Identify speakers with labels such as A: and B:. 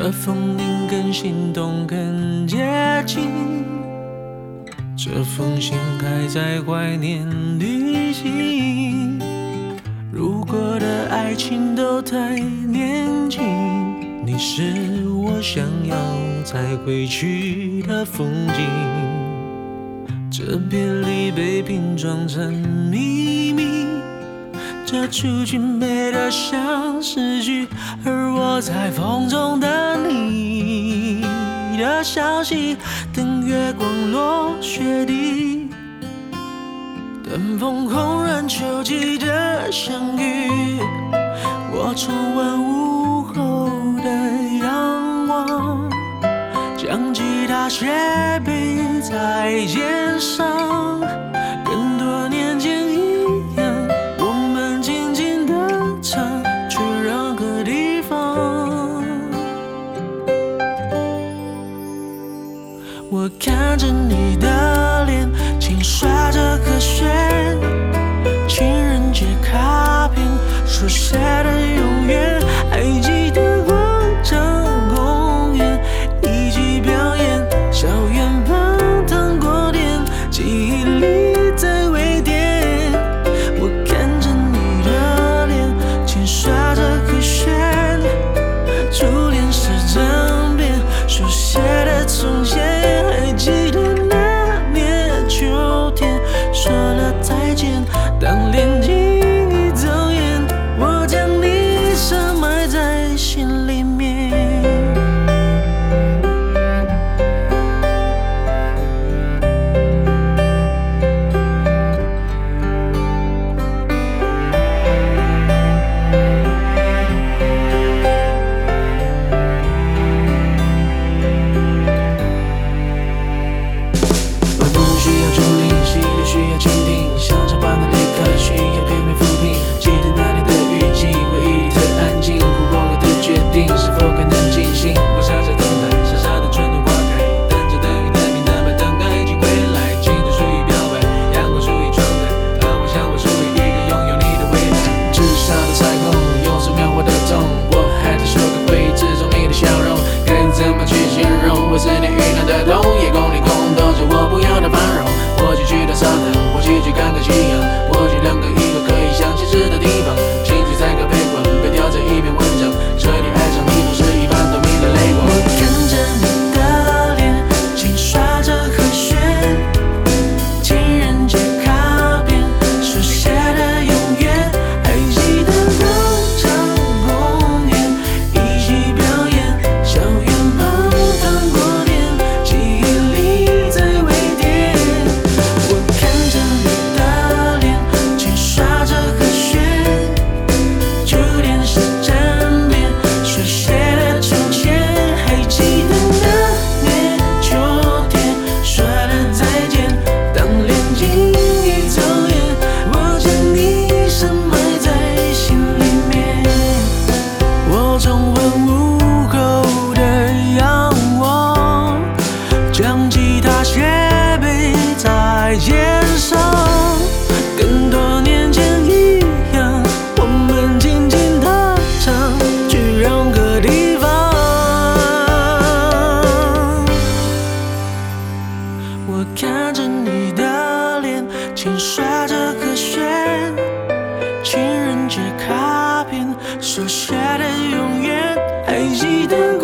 A: 这风铃更心动，更接近。这封信还在怀念旅行。如果的爱情都太年轻，你是我想要再回去的风景。这别离被拼装成秘密，这出去美得像诗句，而我在风中等你的消息，等月光落雪地，等风空然秋季的相遇。我重温午后的阳光，将吉他斜背在肩上，跟多年前一样，我们静静地唱，去任何地方。我看着你的脸，轻刷着和弦，情人节卡片手写的永远，还记得广场公园一起表演，校园旁糖果店，记忆里在微点。我看着你的脸，轻刷着和弦，初恋是张遍手写的从前，还记得那年秋天说了再见，当恋情一走远，我将你深埋在心里面。晚风需要助力，细雨需要倾听，像这般的离开需要片面抚平。记得那年的雨季，回忆里的安静，哭过后的决定是否可能进行？我傻傻等待，傻傻的春暖花开，等着等雨的你那般等爱情归来。青春属于表白，阳光属于窗台，而我想我属于一个拥有你的未来。至少的彩虹，用手描画的痛，我还在说个回忆之中你的笑容，该怎么去形容？我思念雨暖的冬夜，空里空洞着我不要的繁荣。或许去到沙滩，或许去看看夕阳，或许任何一个可以想起时的地方。兴趣在咖啡馆，被调成一篇文章，彻底爱上你总是一般透明的泪光。我看着你的脸，轻刷着和弦，情人节卡片手写的永远，还记得广场公园一起表演，校园旁糖果店，记忆里在微点。我看着你的脸，轻刷着和弦，初恋是沾遍手写的从前，还记得那年秋天说了再见，当恋情一走远，我将你深埋在心里面。我重温午后的阳光，将吉他斜背在肩上，跟多年前一样，我们静静地唱，去任何地方。我看着你的脸，轻刷着和弦，情人节卡片手写的永远，还记得